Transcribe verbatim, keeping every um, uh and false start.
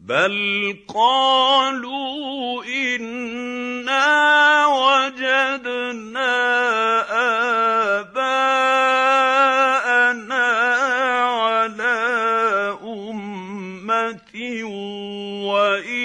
بَلْ قَالُوا إِنَّا وَجَدْنَا آبَاءَنَا عَلَىٰ أُمَّةٍ وَإِنَّا